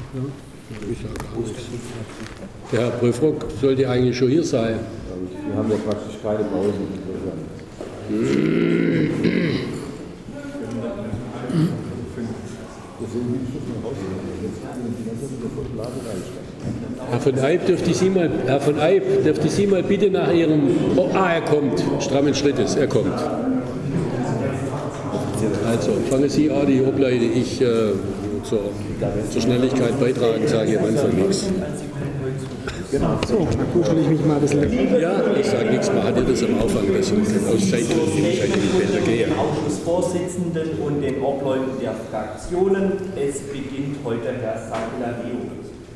Ich sage gar nichts. Der Herr Prüfrock sollte eigentlich schon hier sein. Wir haben ja praktisch keine Pause. Herr von Eyb, dürfte Sie mal bitte nach Ihrem... er kommt. Strammen Schrittes, er kommt. Also, fangen Sie an, die Obleute. Ich zur Schnelligkeit beitragen, sage ich am Anfang nichts. Genau. So, dann kuschel ich mich mal ein bisschen. Ja, ich sage nichts, machen ihr das am Anfang, dass ich aus Zeitgründen wahrscheinlich in die Bänder gehe. Den Ausschussvorsitzenden und den Obleuten der Fraktionen. Es beginnt heute Herr Sakelario.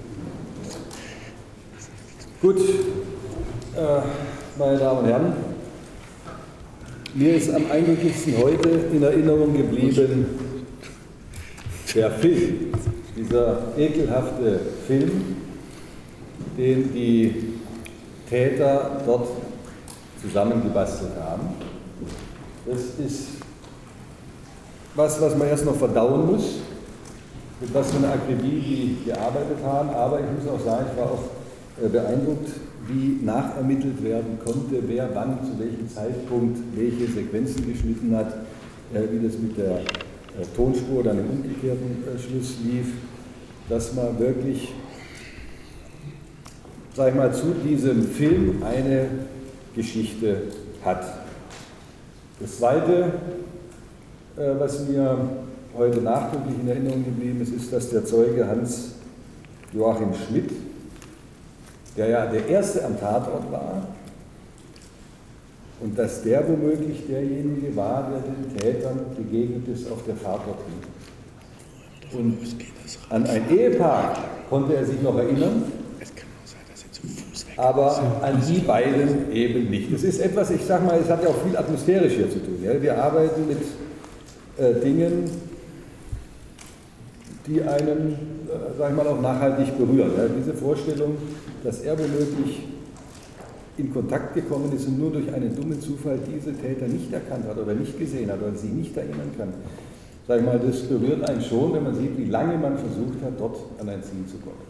Gut, meine Damen und Herren, mir ist am eindrücklichsten heute in Erinnerung geblieben der Film, dieser ekelhafte Film, den die Täter dort zusammengebastelt haben. Das ist was man erst noch verdauen muss, mit was für eine Akribie die gearbeitet haben, aber ich muss auch sagen, ich war auch beeindruckt, wie nachermittelt werden konnte, wer wann zu welchem Zeitpunkt welche Sequenzen geschnitten hat, wie das mit der Tonspur dann im umgekehrten Schluss lief, dass man wirklich, sag ich mal, zu diesem Film eine Geschichte hat. Das Zweite, was mir heute nachdrücklich in Erinnerung geblieben ist, ist, dass der Zeuge Hans-Joachim Schmidt, der ja der Erste am Tatort war, und dass der womöglich derjenige war, der den Tätern begegnet ist auf der Fahrt dorthin. Und an ein Ehepaar konnte er sich noch erinnern, aber an die beiden eben nicht. Es ist etwas, ich sag mal, es hat ja auch viel atmosphärisch hier zu tun. Ja? Wir arbeiten mit Dingen, die einen, sag ich mal, auch nachhaltig berühren. Ja? Diese Vorstellung, dass er womöglich in Kontakt gekommen ist und nur durch einen dummen Zufall diese Täter nicht erkannt hat oder nicht gesehen hat oder sie nicht erinnern kann. Sag ich mal, das berührt einen schon, wenn man sieht, wie lange man versucht hat, dort an ein Ziel zu kommen.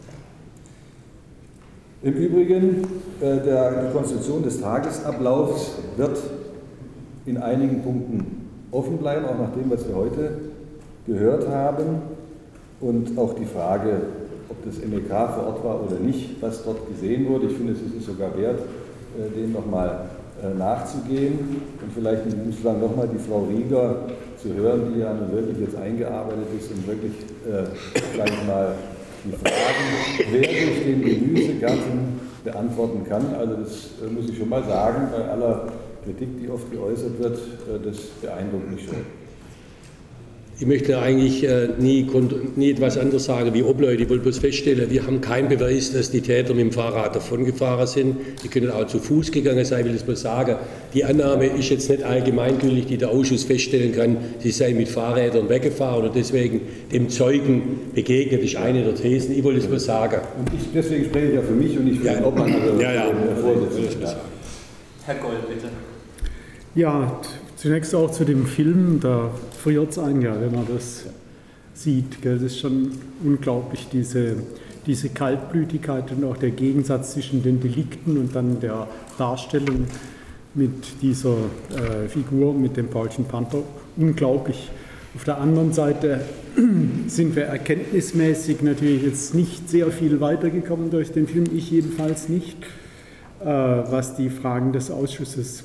Im Übrigen, die Konstruktion des Tagesablaufs wird in einigen Punkten offen bleiben, auch nach dem, was wir heute gehört haben. Und auch die Frage, ob das MEK vor Ort war oder nicht, was dort gesehen wurde. Ich finde, es ist sogar wert, dem nochmal nachzugehen. Und vielleicht muss dann nochmal die Frau Rieger zu hören, die ja nun wirklich jetzt eingearbeitet ist und wirklich, sage ich mal, die Fragen, wer durch den Gemüsegarten beantworten kann. Also das muss ich schon mal sagen, bei aller Kritik, die oft geäußert wird, das beeindruckt mich schon. Ich möchte eigentlich nie etwas anderes sagen wie Obleute. Ich wollte bloß feststellen, wir haben keinen Beweis, dass die Täter mit dem Fahrrad davongefahren sind. Die können auch zu Fuß gegangen sein, ich will das bloß sagen. Die Annahme ist jetzt nicht allgemeingültig, die der Ausschuss feststellen kann, sie seien mit Fahrrädern weggefahren und deswegen dem Zeugen begegnet, ist eine der Thesen. Ich wollte es bloß sagen. Und deswegen spreche ich ja für mich und nicht für den Obmann, also den Vorsitzenden. Herr Gold, bitte. Ja, zunächst auch zu dem Film, da friert es einen ja, wenn man das sieht. Gell? Das ist schon unglaublich, diese Kaltblütigkeit und auch der Gegensatz zwischen den Delikten und dann der Darstellung mit dieser Figur, mit dem Paulchen Panther. Unglaublich. Auf der anderen Seite sind wir erkenntnismäßig natürlich jetzt nicht sehr viel weitergekommen durch den Film, ich jedenfalls nicht, was die Fragen des Ausschusses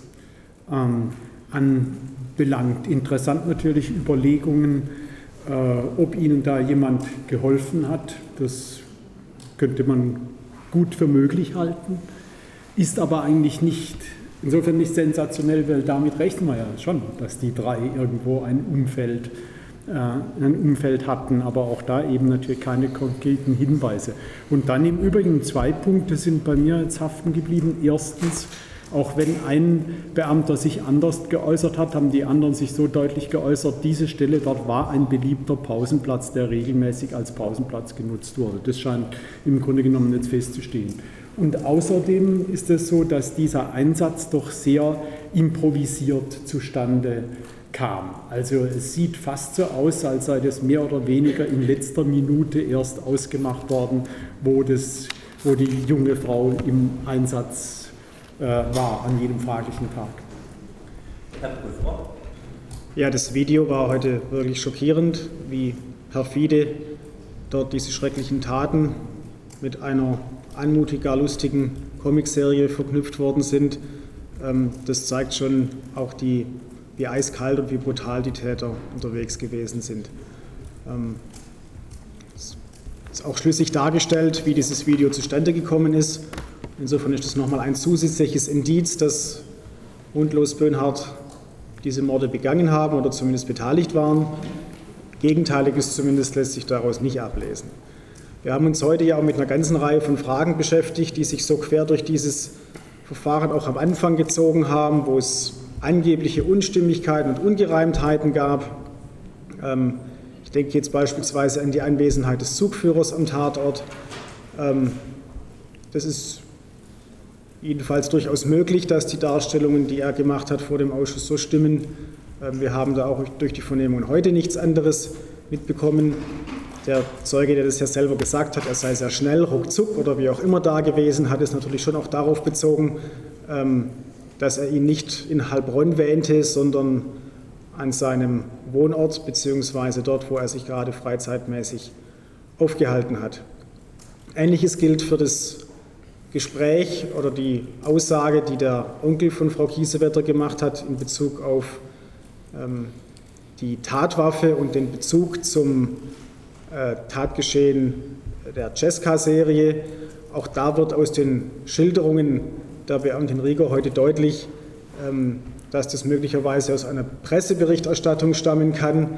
anbelangt. Interessant natürlich Überlegungen, ob Ihnen da jemand geholfen hat. Das könnte man gut für möglich halten, ist aber eigentlich nicht, insofern nicht sensationell, weil damit rechnen wir ja schon, dass die drei irgendwo ein Umfeld hatten, aber auch da eben natürlich keine konkreten Hinweise. Und dann im Übrigen 2 Punkte sind bei mir jetzt haften geblieben. Erstens, auch wenn ein Beamter sich anders geäußert hat, haben die anderen sich so deutlich geäußert, diese Stelle dort war ein beliebter Pausenplatz, der regelmäßig als Pausenplatz genutzt wurde. Das scheint im Grunde genommen jetzt festzustehen. Und außerdem ist es so, dass dieser Einsatz doch sehr improvisiert zustande kam. Also es sieht fast so aus, als sei das mehr oder weniger in letzter Minute erst ausgemacht worden, wo die junge Frau im Einsatz war an jedem fraglichen Tag. Herr Prüfer. Ja, das Video war heute wirklich schockierend, wie perfide dort diese schrecklichen Taten mit einer anmutig gar lustigen Comicserie verknüpft worden sind. Das zeigt schon auch wie eiskalt und wie brutal die Täter unterwegs gewesen sind. Es ist auch schlüssig dargestellt, wie dieses Video zustande gekommen ist. Insofern ist das nochmal ein zusätzliches Indiz, dass Mundlos Böhnhardt diese Morde begangen haben oder zumindest beteiligt waren. Gegenteiliges zumindest lässt sich daraus nicht ablesen. Wir haben uns heute ja auch mit einer ganzen Reihe von Fragen beschäftigt, die sich so quer durch dieses Verfahren auch am Anfang gezogen haben, wo es angebliche Unstimmigkeiten und Ungereimtheiten gab. Ich denke jetzt beispielsweise an die Anwesenheit des Zugführers am Tatort. Das ist jedenfalls durchaus möglich, dass die Darstellungen, die er gemacht hat vor dem Ausschuss, so stimmen. Wir haben da auch durch die Vernehmungen heute nichts anderes mitbekommen. Der Zeuge, der das ja selber gesagt hat, er sei sehr schnell, ruckzuck oder wie auch immer da gewesen, hat es natürlich schon auch darauf bezogen, dass er ihn nicht in Heilbronn wähnte, sondern an seinem Wohnort bzw. dort, wo er sich gerade freizeitmäßig aufgehalten hat. Ähnliches gilt für das Gespräch oder die Aussage, die der Onkel von Frau Kiesewetter gemacht hat in Bezug auf die Tatwaffe und den Bezug zum Tatgeschehen der Cesca-Serie. Auch da wird aus den Schilderungen der Beamtin Rieger heute deutlich, dass das möglicherweise aus einer Presseberichterstattung stammen kann,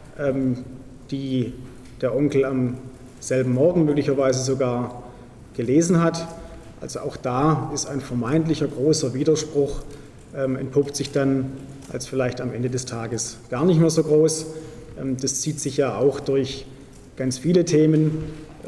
die der Onkel am selben Morgen möglicherweise sogar gelesen hat. Also auch da ist ein vermeintlicher großer Widerspruch, entpuppt sich dann als vielleicht am Ende des Tages gar nicht mehr so groß. Das zieht sich ja auch durch ganz viele Themen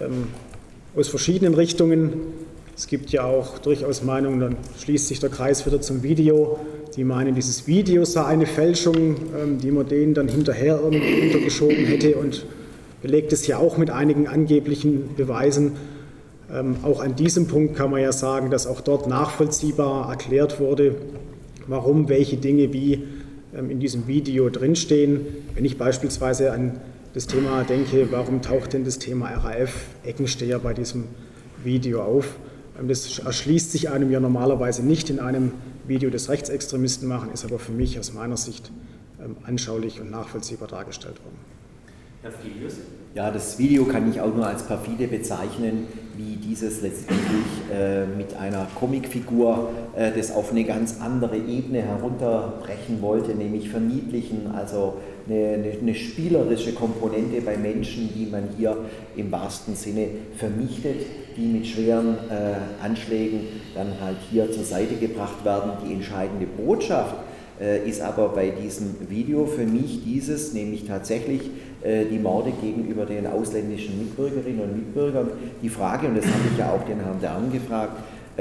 aus verschiedenen Richtungen. Es gibt ja auch durchaus Meinungen, dann schließt sich der Kreis wieder zum Video, die meinen, dieses Video sei eine Fälschung, die man denen dann hinterher irgendwie untergeschoben hätte und belegt es ja auch mit einigen angeblichen Beweisen. Auch an diesem Punkt kann man ja sagen, dass auch dort nachvollziehbar erklärt wurde, warum welche Dinge wie in diesem Video drinstehen. Wenn ich beispielsweise an das Thema denke, warum taucht denn das Thema RAF Eckensteher bei diesem Video auf? Das erschließt sich einem ja normalerweise nicht in einem Video des Rechtsextremisten machen, ist aber für mich aus meiner Sicht anschaulich und nachvollziehbar dargestellt worden. Herr Filius? Ja, das Video kann ich auch nur als perfide bezeichnen, wie dieses letztendlich mit einer Comicfigur das auf eine ganz andere Ebene herunterbrechen wollte, nämlich verniedlichen, also eine spielerische Komponente bei Menschen, die man hier im wahrsten Sinne vernichtet, die mit schweren Anschlägen dann halt hier zur Seite gebracht werden. Die entscheidende Botschaft ist aber bei diesem Video für mich dieses, nämlich tatsächlich die Morde gegenüber den ausländischen Mitbürgerinnen und Mitbürgern. Die Frage, und das habe ich ja auch den Herrn Dern gefragt,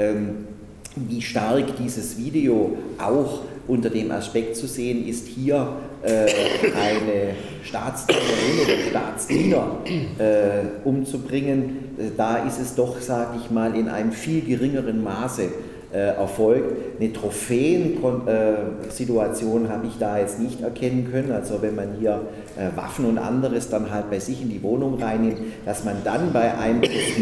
wie stark dieses Video auch unter dem Aspekt zu sehen ist, hier eine Staatsdienerin oder Staatsdiener umzubringen. Da ist es doch, sage ich mal, in einem viel geringeren Maße erfolgt. Eine Trophäen-Situation habe ich da jetzt nicht erkennen können, also wenn man hier Waffen und anderes dann halt bei sich in die Wohnung reinnimmt, dass man dann bei einem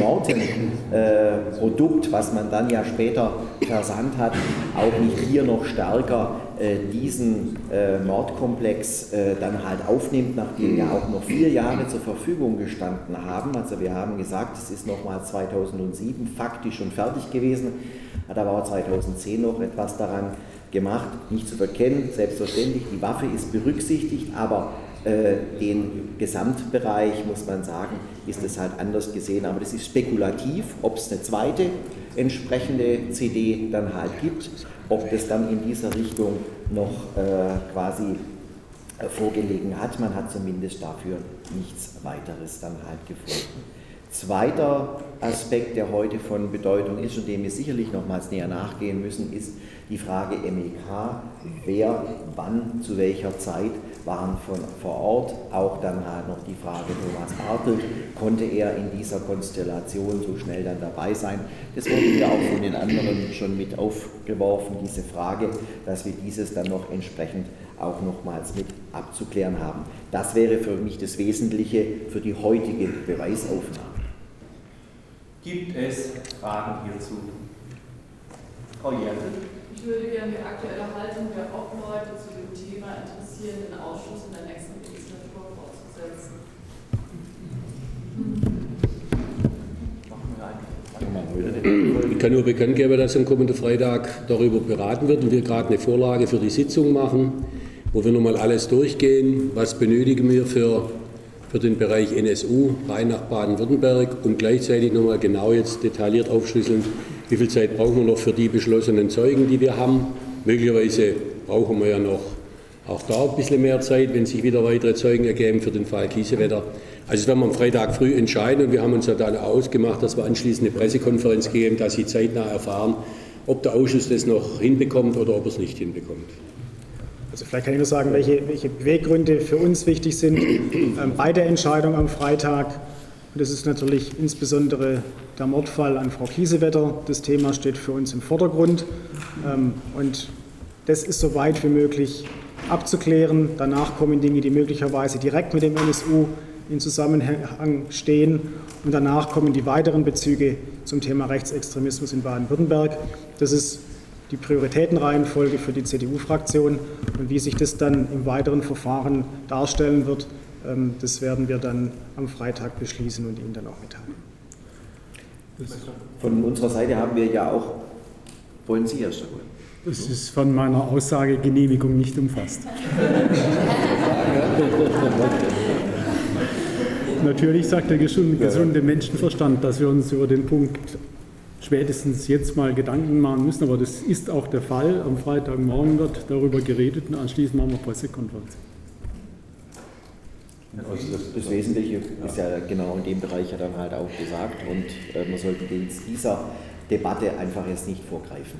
Postmortem-Produkt, was man dann ja später versandt hat, auch nicht hier noch stärker diesen Mordkomplex dann halt aufnimmt, nachdem ja auch noch 4 Jahre zur Verfügung gestanden haben. Also wir haben gesagt, es ist nochmal 2007 faktisch schon fertig gewesen, hat aber auch 2010 noch etwas daran gemacht, nicht zu verkennen. Selbstverständlich, die Waffe ist berücksichtigt, aber den Gesamtbereich, muss man sagen, ist es halt anders gesehen. Aber das ist spekulativ, ob es eine zweite entsprechende CD dann halt gibt, ob das dann in dieser Richtung noch quasi vorgelegen hat. Man hat zumindest dafür nichts weiteres dann halt gefunden. Zweiter Aspekt, der heute von Bedeutung ist und dem wir sicherlich nochmals näher nachgehen müssen, ist die Frage MEK. Wer, wann, zu welcher Zeit waren vor Ort? Auch dann halt noch die Frage Thomas Bartelt. Konnte er in dieser Konstellation so schnell dann dabei sein? Das wurde mir auch von den anderen schon mit aufgeworfen, diese Frage, dass wir dieses dann noch entsprechend auch nochmals mit abzuklären haben. Das wäre für mich das Wesentliche für die heutige Beweisaufnahme. Gibt es Fragen hierzu? Frau Jertel? Ich würde gerne die aktuelle Haltung der Obleute zu dem Thema interessieren, den Ausschuss in der nächsten Legislatur fortzusetzen. Ich kann nur bekannt geben, dass am kommenden Freitag darüber beraten wird und wir gerade eine Vorlage für die Sitzung machen, wo wir nochmal alles durchgehen, was benötigen wir für den Bereich NSU rein nach Baden-Württemberg und gleichzeitig nochmal genau jetzt detailliert aufschlüsseln, wie viel Zeit brauchen wir noch für die beschlossenen Zeugen, die wir haben. Möglicherweise brauchen wir ja noch auch da ein bisschen mehr Zeit, wenn sich wieder weitere Zeugen ergeben für den Fall Kiesewetter. Also das werden wir am Freitag früh entscheiden und wir haben uns ja dann ausgemacht, dass wir anschließend eine Pressekonferenz geben, dass Sie zeitnah erfahren, ob der Ausschuss das noch hinbekommt oder ob er es nicht hinbekommt. Also vielleicht kann ich nur sagen, welche Beweggründe für uns wichtig sind bei der Entscheidung am Freitag. Und das ist natürlich insbesondere der Mordfall an Frau Kiesewetter. Das Thema steht für uns im Vordergrund. Und das ist so weit wie möglich abzuklären. Danach kommen Dinge, die möglicherweise direkt mit dem NSU in Zusammenhang stehen. Und danach kommen die weiteren Bezüge zum Thema Rechtsextremismus in Baden-Württemberg. Das ist die Prioritätenreihenfolge für die CDU-Fraktion. Und wie sich das dann im weiteren Verfahren darstellen wird, das werden wir dann am Freitag beschließen und Ihnen dann auch mitteilen. Von unserer Seite haben wir ja auch, wollen Sie erst einmal? Das ist von meiner Aussagegenehmigung nicht umfasst. Natürlich sagt der gesunde Menschenverstand, dass wir uns über den Punkt spätestens jetzt mal Gedanken machen müssen, aber das ist auch der Fall. Am Freitagmorgen wird darüber geredet und anschließend machen wir Pressekonferenz. Das Wesentliche ist ja genau in dem Bereich ja dann halt auch gesagt und man sollte dieser Debatte einfach jetzt nicht vorgreifen.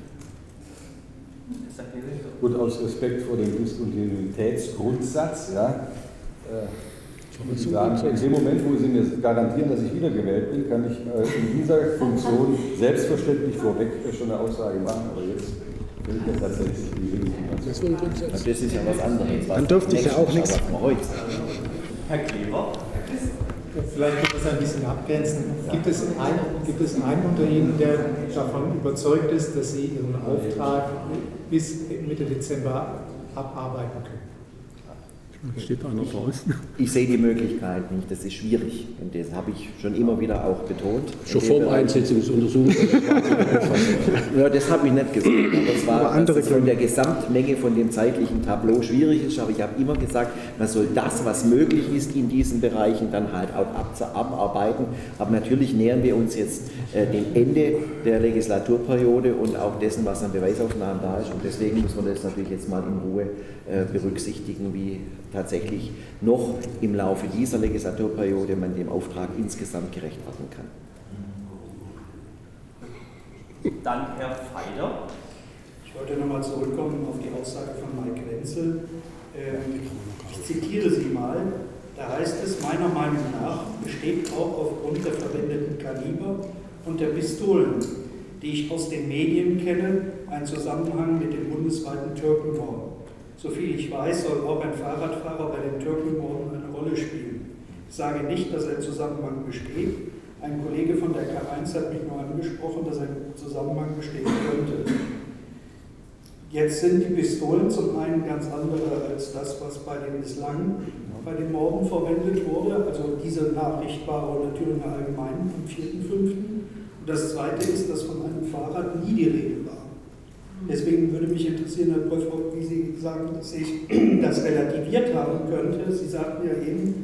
Gut, aus Respekt vor dem Diskontinuitätsgrundsatz, ja, sagen, in dem Moment, wo Sie mir garantieren, dass ich wiedergewählt bin, kann ich in dieser Funktion selbstverständlich vorweg schon eine Aussage machen, aber jetzt will ich das tatsächlich nicht. Das ist ja was anderes. Dann dürfte ich ja auch nichts. Herr Kleber? Vielleicht wird das ein bisschen abgrenzen. Gibt es einen unter Ihnen, der davon überzeugt ist, dass Sie Ihren Auftrag bis Mitte Dezember abarbeiten können? Steht einer draußen. Ich sehe die Möglichkeit nicht, das ist schwierig und das habe ich schon immer wieder auch betont. Schon vor dem Einsetzungsuntersuchung? Ja, das habe ich nicht gesagt, aber dass es von der Gesamtmenge von dem zeitlichen Tableau schwierig ist, aber ich habe immer gesagt, man soll das, was möglich ist in diesen Bereichen, dann halt auch abarbeiten, aber natürlich nähern wir uns jetzt dem Ende der Legislaturperiode und auch dessen, was an Beweisaufnahmen da ist und deswegen muss man das natürlich jetzt mal in Ruhe berücksichtigen, wie tatsächlich noch im Laufe dieser Legislaturperiode man dem Auftrag insgesamt gerecht werden kann. Dann Herr Feider. Ich wollte nochmal zurückkommen auf die Aussage von Mike Wenzel. Ich zitiere sie mal. Da heißt es, meiner Meinung nach besteht auch aufgrund der verwendeten Kaliber und der Pistolen, die ich aus den Medien kenne, ein Zusammenhang mit dem bundesweiten Türkenmord. Soviel ich weiß, soll auch ein Fahrradfahrer bei den Türkenmorden eine Rolle spielen. Ich sage nicht, dass ein Zusammenhang besteht. Ein Kollege von der K1 hat mich nur angesprochen, dass ein Zusammenhang bestehen könnte. Jetzt sind die Pistolen zum einen ganz andere als das, was bei den Morden verwendet wurde. Also diese Nachricht war auch natürlich allgemein am 4.5. Und das Zweite ist, dass von einem Fahrrad nie die Rede war. Deswegen würde mich interessieren, Herr Pröfer, wie Sie sagen, dass ich das relativiert haben könnte. Sie sagten ja eben,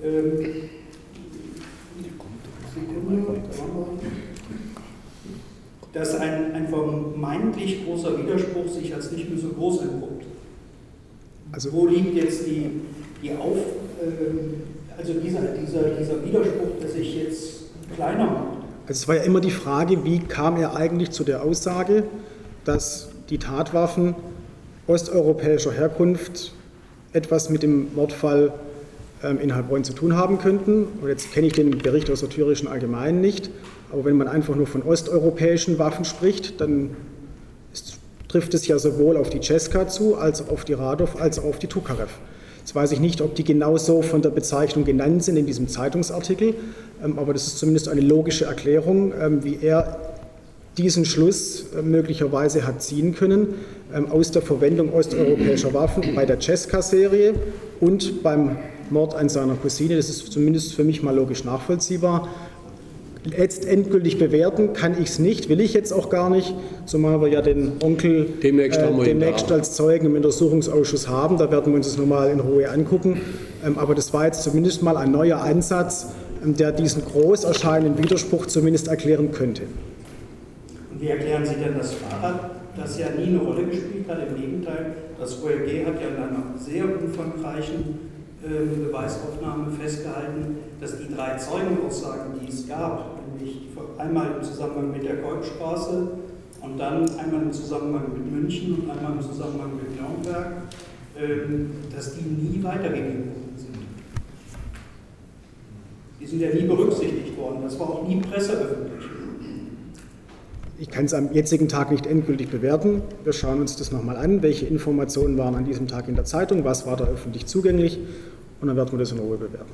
dass ein vermeintlich großer Widerspruch sich als nicht mehr so groß entpuppt. Also wo liegt jetzt also dieser Widerspruch, der sich jetzt kleiner macht. Also es war ja immer die Frage, wie kam er eigentlich zu der Aussage, dass die Tatwaffen osteuropäischer Herkunft etwas mit dem Mordfall in Heilbronn zu tun haben könnten. Und jetzt kenne ich den Bericht aus der Thürischen Allgemeinen nicht, aber wenn man einfach nur von osteuropäischen Waffen spricht, dann trifft es ja sowohl auf die Cesca zu, als auch auf die Radov, als auch auf die Tukarev. Jetzt weiß ich nicht, ob die genauso von der Bezeichnung genannt sind in diesem Zeitungsartikel, aber das ist zumindest eine logische Erklärung, wie er diesen Schluss möglicherweise hat ziehen können aus der Verwendung osteuropäischer Waffen bei der Cesca-Serie und beim Mord an seiner Cousine. Das ist zumindest für mich mal logisch nachvollziehbar. Jetzt endgültig bewerten kann ich es nicht, will ich jetzt auch gar nicht, zumal wir ja den Onkel demnächst als Zeugen im Untersuchungsausschuss haben. Da werden wir uns das nochmal in Ruhe angucken. Aber das war jetzt zumindest mal ein neuer Ansatz, der diesen groß erscheinenden Widerspruch zumindest erklären könnte. Und wie erklären Sie denn das Fahrrad, das ja nie eine Rolle gespielt hat? Im Gegenteil, das OLG hat ja in einer sehr umfangreichen Beweisaufnahme festgehalten, dass die 3 Zeugenaussagen, die es gab, nämlich einmal im Zusammenhang mit der Kolbstraße und dann einmal im Zusammenhang mit München und einmal im Zusammenhang mit Nürnberg, dass die nie weitergegeben worden sind. Die sind ja nie berücksichtigt worden, das war auch nie presseöffentlich. Ich kann es am jetzigen Tag nicht endgültig bewerten. Wir schauen uns das nochmal an, welche Informationen waren an diesem Tag in der Zeitung, was war da öffentlich zugänglich und dann werden wir das in Ruhe bewerten.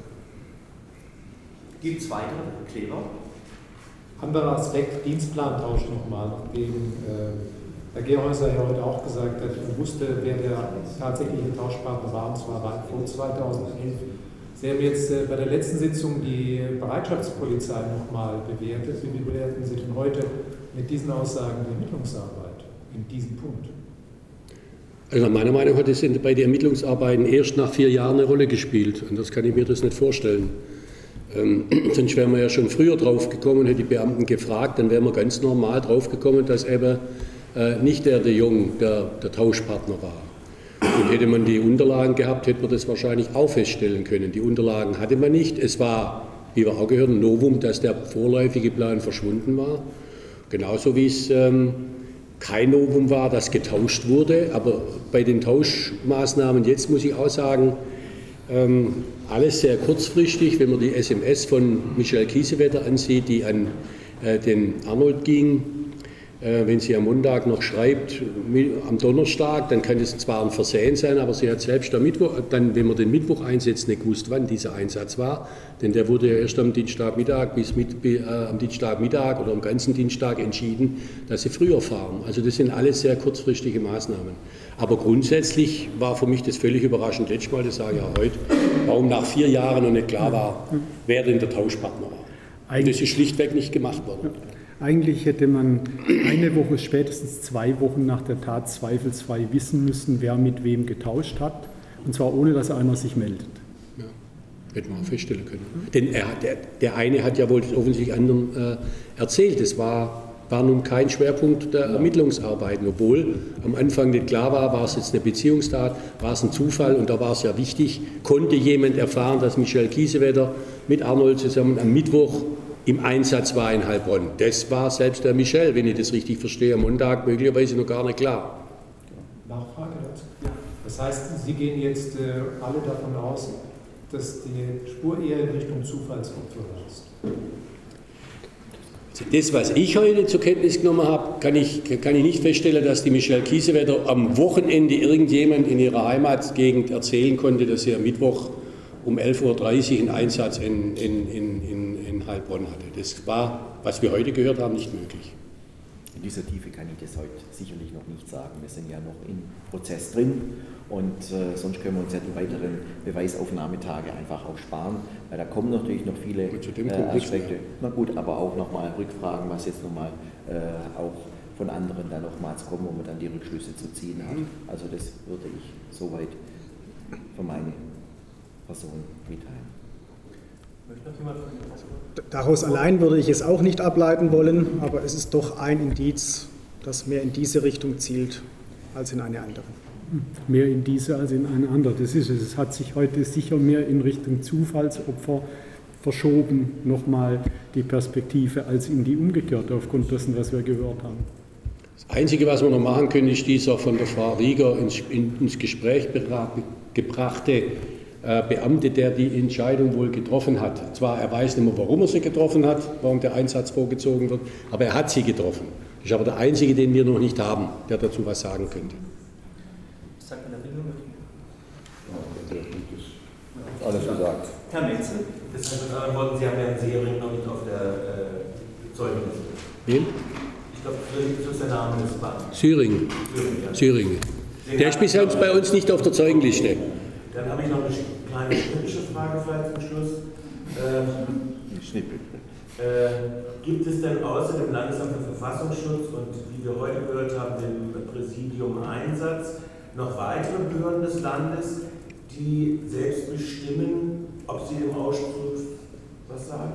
Gibt es weitere? Kleber? Anderer Aspekt, Dienstplantausch nochmal, nachdem Herr Gerhäuser ja heute auch gesagt hat, er wusste, wer der tatsächliche Tauschpartner war, und zwar weit vor 2011. Sie haben jetzt bei der letzten Sitzung die Bereitschaftspolizei nochmal bewertet. Wie bewerten Sie denn heute mit diesen Aussagen die Ermittlungsarbeit in diesem Punkt? Also meiner Meinung nach hat es bei den Ermittlungsarbeiten erst nach 4 Jahren eine Rolle gespielt. Und das kann ich mir das nicht vorstellen. Sonst wären wir ja schon früher drauf gekommen, hätte die Beamten gefragt, dann wären wir ganz normal drauf gekommen, dass eben nicht der Jung der Tauschpartner war. Und hätte man die Unterlagen gehabt, hätte man das wahrscheinlich auch feststellen können. Die Unterlagen hatte man nicht. Es war, wie wir auch gehört haben, ein Novum, dass der vorläufige Plan verschwunden war. Genauso wie es kein Novum war, dass getauscht wurde. Aber bei den Tauschmaßnahmen jetzt muss ich auch sagen, alles sehr kurzfristig. Wenn man die SMS von Michelle Kiesewetter ansieht, die an den Arnold ging, wenn sie am Montag noch schreibt, am Donnerstag, dann kann es zwar ein Versehen sein, aber sie hat selbst am Mittwoch, dann, wenn man den Mittwoch einsetzt, nicht gewusst, wann dieser Einsatz war. Denn der wurde ja erst am Dienstagmittag am Dienstagmittag oder am ganzen Dienstag entschieden, dass sie früher fahren. Also das sind alles sehr kurzfristige Maßnahmen. Aber grundsätzlich war für mich das völlig überraschend, letztes Mal, das sage ich auch heute, warum nach 4 Jahren noch nicht klar war, wer denn der Tauschpartner war. Und das ist schlichtweg nicht gemacht worden. Eigentlich hätte man eine Woche, spätestens 2 Wochen nach der Tat zweifelsfrei wissen müssen, wer mit wem getauscht hat, und zwar ohne, dass einer sich meldet. Ja, hätte man auch feststellen können. Denn der eine hat ja wohl offensichtlich anderen erzählt, es war nun kein Schwerpunkt der Ermittlungsarbeiten, obwohl am Anfang nicht klar war es jetzt eine Beziehungstat, war es ein Zufall, und da war es ja wichtig, konnte jemand erfahren, dass Michelle Kiesewetter mit Arnold zusammen am Mittwoch im Einsatz war in Heilbronn. Das war selbst der Michel, wenn ich das richtig verstehe, am Montag möglicherweise noch gar nicht klar. Nachfrage dazu? Das heißt, Sie gehen jetzt alle davon aus, dass die Spur eher in Richtung Zufallsopfer ist? Das, was ich heute zur Kenntnis genommen habe, kann ich nicht feststellen, dass die Michelle Kiesewetter am Wochenende irgendjemand in ihrer Heimatgegend erzählen konnte, dass sie am Mittwoch um 11.30 Uhr einen Einsatz in Heilbronn hatte. Das war, was wir heute gehört haben, nicht möglich. In dieser Tiefe kann ich das heute sicherlich noch nicht sagen. Wir sind ja noch im Prozess drin und sonst können wir uns ja die weiteren Beweisaufnahmetage einfach auch sparen, weil da kommen natürlich noch viele Aspekte. Na gut, aber auch nochmal Rückfragen, was jetzt nochmal auch von anderen dann nochmals kommen, wo man dann die Rückschlüsse zu ziehen hat. Also das würde ich soweit für meine Person mitteilen. Daraus allein würde ich es auch nicht ableiten wollen, aber es ist doch ein Indiz, das mehr in diese Richtung zielt als in eine andere. Mehr in diese als in eine andere, das ist es. Es hat sich heute sicher mehr in Richtung Zufallsopfer verschoben nochmal die Perspektive als in die umgekehrte, aufgrund dessen, was wir gehört haben. Das Einzige, was wir noch machen können, ist dieser von der Frau Rieger ins Gespräch gebrachte Beamte, der die Entscheidung wohl getroffen hat. Zwar, er weiß nicht mehr, warum er sie getroffen hat, warum der Einsatz vorgezogen wird, aber er hat sie getroffen. Das ist aber der Einzige, den wir noch nicht haben, der dazu was sagen könnte. Sagt man der Regierung? Alles gesagt. Herr Metzel? Das heißt mit anderen Worten, Sie haben Herrn Sehring noch nicht auf der Zeugenliste. Wen? Ich glaube, das ist der Name des Beamten. Syring. Syring. Der ist bisher bei uns nicht auf der Zeugenliste. Dann habe ich noch eine kleine schnippische Frage vielleicht zum Schluss. Gibt es denn außer dem Landesamt für Verfassungsschutz und wie wir heute gehört haben, dem Präsidium Einsatz, noch weitere Behörden des Landes, die selbst bestimmen, ob sie dem Ausschuss was sagen?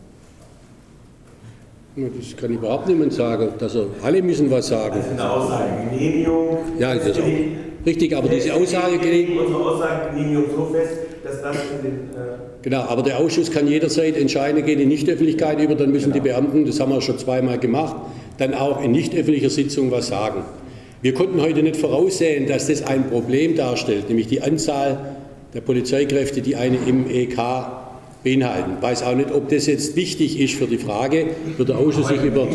Das kann überhaupt niemand sagen. Alle müssen was sagen. Also eine Aussagegenehmigung. Ja, das ist auch richtig, aber diese Aussagegenehmigung. Unsere Aussagegenehmigung so fest, dass das in den. Genau, aber der Ausschuss kann jederzeit entscheiden, geht in Nichtöffentlichkeit über, dann müssen die Beamten, das haben wir schon zweimal gemacht, dann auch in nichtöffentlicher Sitzung was sagen. Wir konnten heute nicht voraussehen, dass das ein Problem darstellt, nämlich die Anzahl der Polizeikräfte, die eine MEK beinhalten. Ich weiß auch nicht, ob das jetzt wichtig ist für die Frage, wird der Ausschuss sich über...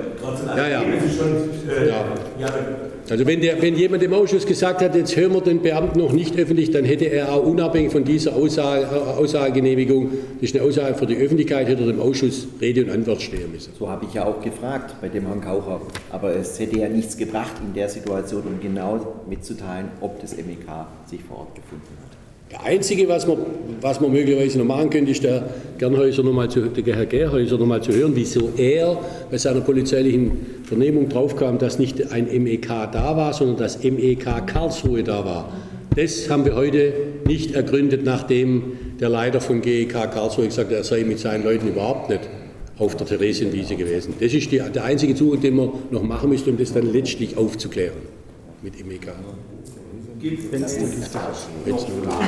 Also wenn jemand im Ausschuss gesagt hat, jetzt hören wir den Beamten noch nicht öffentlich, dann hätte er auch unabhängig von dieser Aussagegenehmigung, das ist eine Aussage für die Öffentlichkeit, hätte er dem Ausschuss Rede und Antwort stehen müssen. So habe ich ja auch gefragt bei dem Herrn Kaucher. Aber es hätte ja nichts gebracht in der Situation, um genau mitzuteilen, ob das MEK sich vor Ort befunden hat. Das Einzige, was man möglicherweise noch machen könnte, ist der Herr Gerhäuser nochmal zu hören, wieso er bei seiner polizeilichen Vernehmung draufkam, dass nicht ein MEK da war, sondern dass MEK Karlsruhe da war. Das haben wir heute nicht ergründet, nachdem der Leiter von GEK Karlsruhe gesagt hat, er sei mit seinen Leuten überhaupt nicht auf der Theresienwiese gewesen. Das ist der einzige Zugang, den man noch machen müsste, um das dann letztlich aufzuklären mit MEK. Gibt es noch Fragen?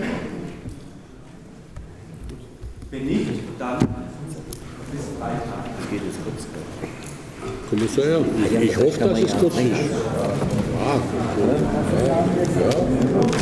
Wenn nicht, dann bis Freitag. Geht es kurz? Kommissar, ich hoffe, dass es kurz ist. Ja.